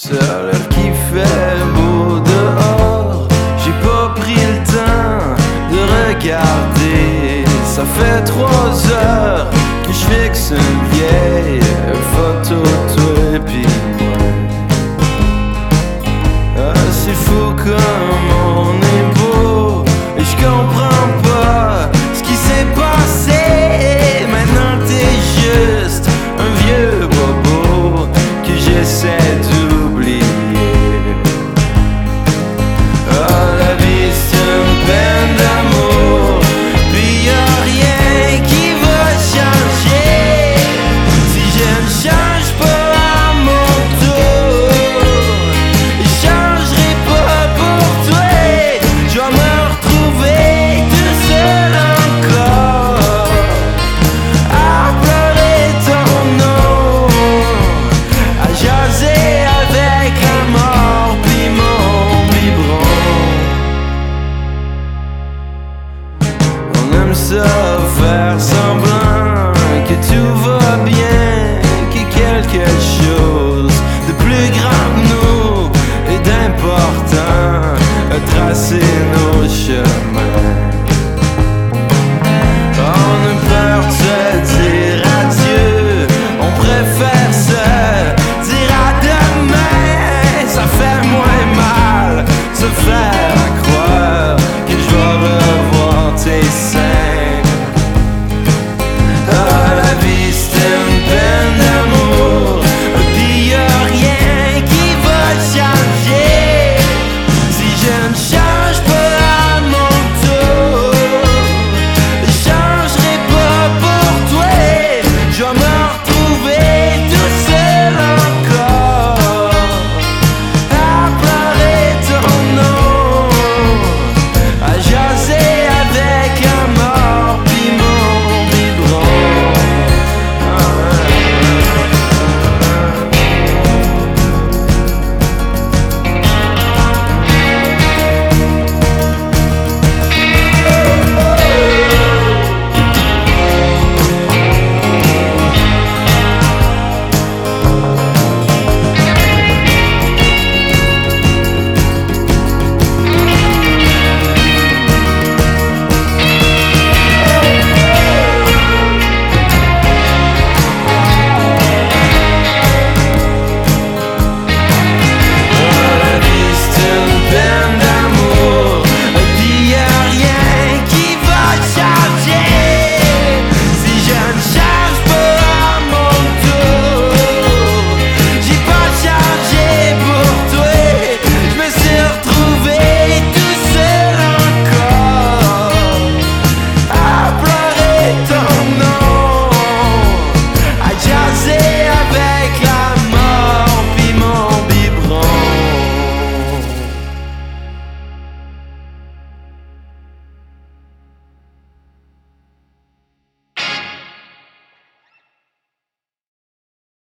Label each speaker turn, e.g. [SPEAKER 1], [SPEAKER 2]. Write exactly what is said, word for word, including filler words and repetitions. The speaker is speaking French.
[SPEAKER 1] alors qu'il fait beau dehors, j'ai pas pris le temps de regarder. Ça fait trois heures que je fixe une vieille photo de toi et puis moi. Ah, c'est fou comme on est beau, et je comprends pas ce qui s'est passé. Maintenant t'es juste un vieux bobo que j'essaie d'oublier. Ah, la vie c'est une peine d'amour, puis y'a rien qui va changer si je ne change pas à mon tour. Je changerai pas pour toi, je vais me retrouver tout seul encore à pleurer ton nom, à jaser avec la mort puis mon biberon. On aime ça faire semblant que tout va bien, que quelque chose de plus grand que nous et d'important a tracé